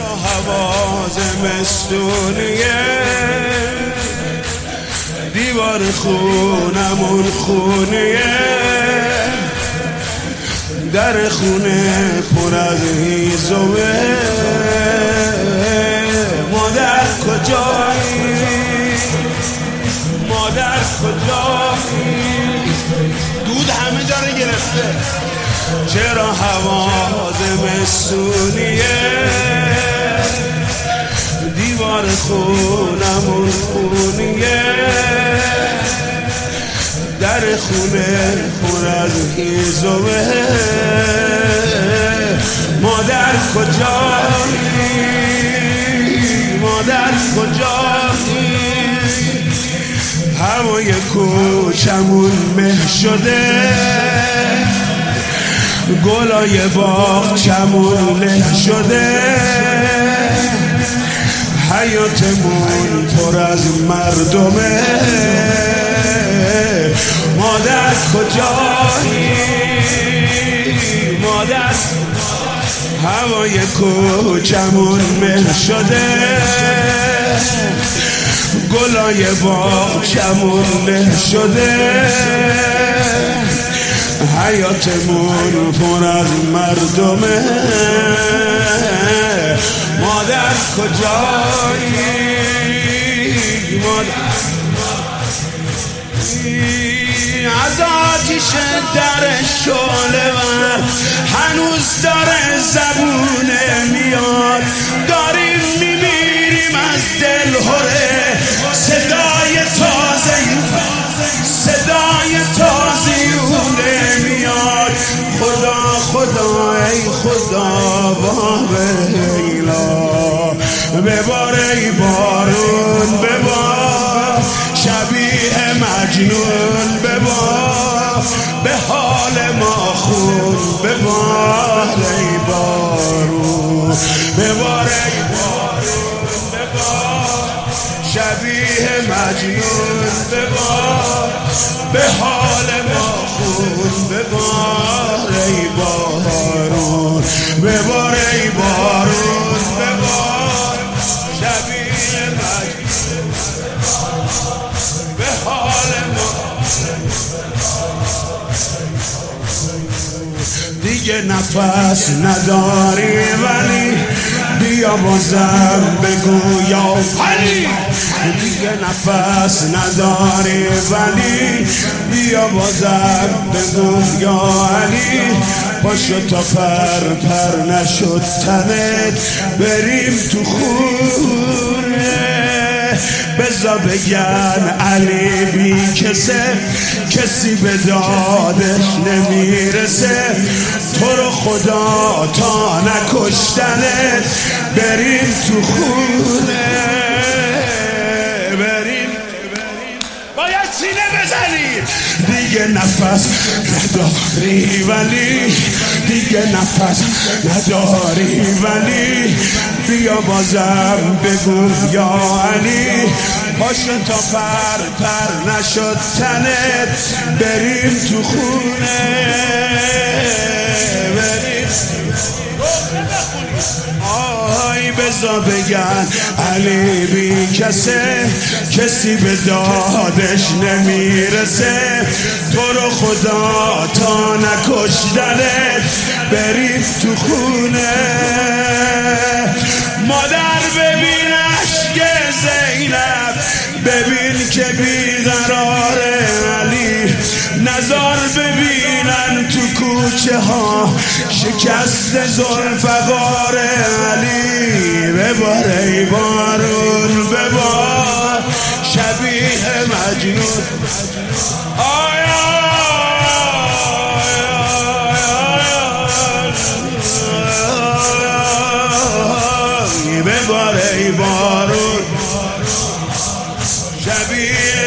چرا هوا زمستونیه، دیوار خونمون خونیه، در خونه پر از هیزمه. مادر کجایی؟ مادر کجایی؟ دود همه جا رو گرفته. چرا هوا زمستونیه، دیوار خونمون خونیه، در خونه پر از هیزمه. مادر کجایی؟ مادر کجایی؟ هوای کوچمون مه شده، گلای باغچمون له شده، حیاتمون پر از مردمه. مادر کجایی؟ مادر هوای کوچمون مه شده، گلای باغچمون له شده، حیاتمون پر از مردمه. مادر کجایی؟ مادر از آتیش در شعله ور هنوز داره زبونه میاد. داریم میمیریم از دلهره، صدای تازیونه میاد. خدا خدا ای خدا باویلا، ببار ای بارون ببار، شبیه مجنون ببار، به حال ما خون ببار ای بارون، ببار ای بارون ببار، شبیه مجنون ببار، به حال ما خون ببار ای بارون، ببار ای بارون ببار، شبیه مجنون به حال ما. دیگه نفس نداری ولی بیا بازم بگو یا علی. دیگه نفس نداری ولی بیا بازم بگو یا علی. پاشو تا پر نشد تنت، بریم تو خونه. بزا بگن علی بی کسی به دادش نمیرسه. تو رو خدا تا نکشتنت، بریم تو خونه. بریم باید سینه بزنیم. دیگه نفس نداری ولی، دیگه نفس نداری ولی بیا بازم بگو یا علی. پاشو تا پر نشد تنت، بریم تو خونه. بریم آی بزا بگن علی بی کسی به دادش نمیرسه. تو رو خدا تا نکشتنت، بریم تو خونه. مادر ببین عشق زینب، ببین که بیقراره علی. نزار ببینن تو کوچه ها شکست ذوالفقار علی. ببار ای بارون ببار، شبیه مجنون. ببار ای بارون، شبیه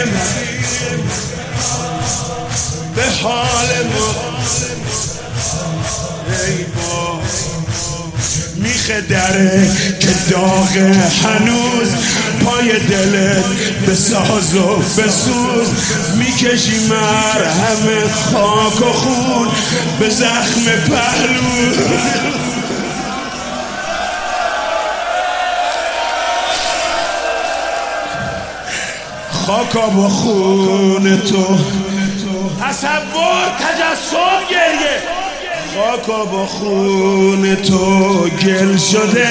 به حال ما. ای بار میخه دره که داغ هنوز، پای دلت بساز و بسوز. میکشی مرهم خاک و خون به زخم پهلو. خاکا با خون تو، تصور تجسم گریه، خاکا با خون تو گل شده،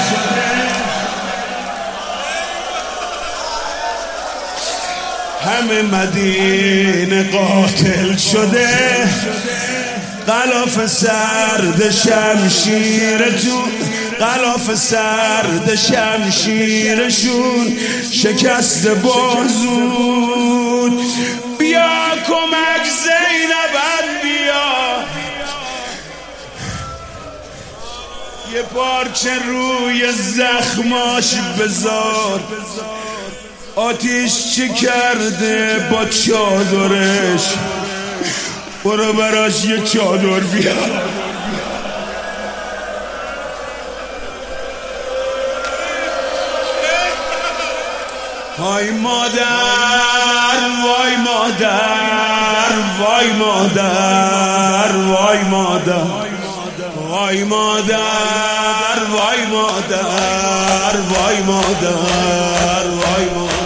همه مدینه قاتل شده، غلاف سرد شمشیرتون، غلاف سرد شمشیرشون شکست بازود. بیا کمک زینبم بیا، یه پارچه روی زخماش بذار، آتیش چه کرده با چادرش، برو براش یه چادر بیار. وای مادر، وای مادر، وای مادر، وای مادر، وای مادر، وای مادر، وای مادر، وای مادر.